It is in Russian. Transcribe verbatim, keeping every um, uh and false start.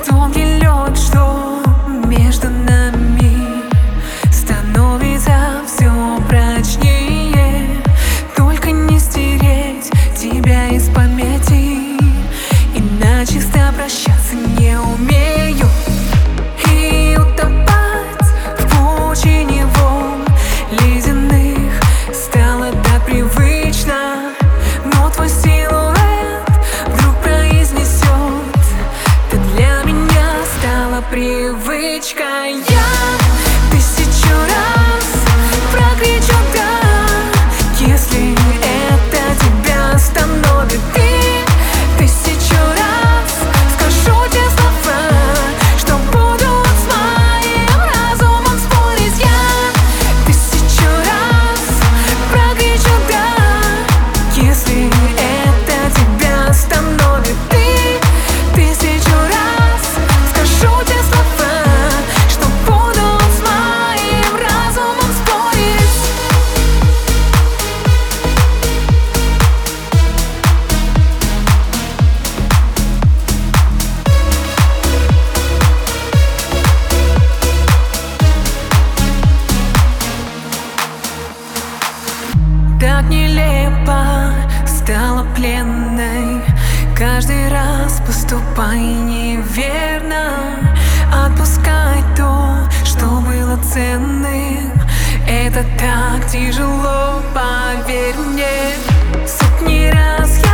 Тонкий лед, что между нами, становится все прочнее. Только не стереть тебя из памяти, иначе с тобой прощаться не умею. И утопать в пучине волн ледяных стало так привычно. Но твой силуэт вдруг произнесет: ты для меня стала привычкой. Я тысячу раз прокричу «да», если это тебя остановит. И тысячу раз скажу те слова, что будут с моим разумом спорить. Я тысячу раз прокричу «да», если это тебя остановит. И тысячу раз скажу те слова, что будут с моим разумом спорить. Так нелепо стала пленной, каждый раз поступай неверно. Отпускай то, что было ценным, это так тяжело, поверь мне. Сотни раз